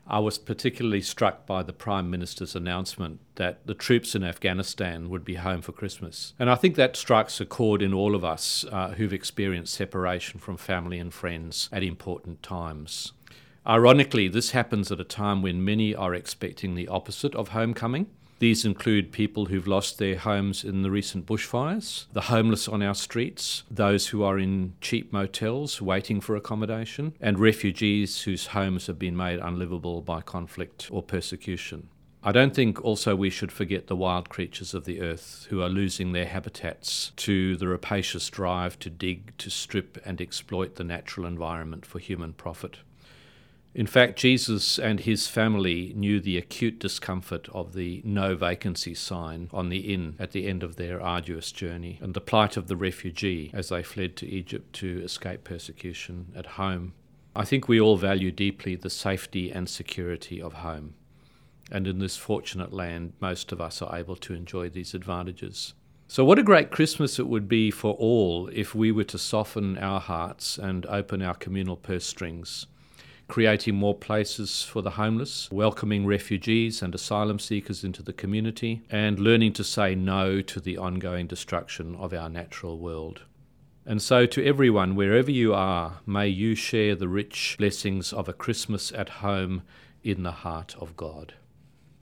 I was particularly struck by the Prime Minister's announcement that the troops in Afghanistan would be home for Christmas. And I think that strikes a chord in all of us who've experienced separation from family and friends at important times. Ironically, this happens at a time when many are expecting the opposite of homecoming. These include people who've lost their homes in the recent bushfires, the homeless on our streets, those who are in cheap motels waiting for accommodation, and refugees whose homes have been made unlivable by conflict or persecution. I don't think also we should forget the wild creatures of the earth who are losing their habitats to the rapacious drive to dig, to strip and exploit the natural environment for human profit. In fact, Jesus and his family knew the acute discomfort of the no vacancy sign on the inn at the end of their arduous journey, and the plight of the refugee as they fled to Egypt to escape persecution at home. I think we all value deeply the safety and security of home, and in this fortunate land, most of us are able to enjoy these advantages. So what a great Christmas it would be for all if we were to soften our hearts and open our communal purse strings, creating more places for the homeless, welcoming refugees and asylum seekers into the community, and learning to say no to the ongoing destruction of our natural world. And so to everyone, wherever you are, may you share the rich blessings of a Christmas at home in the heart of God.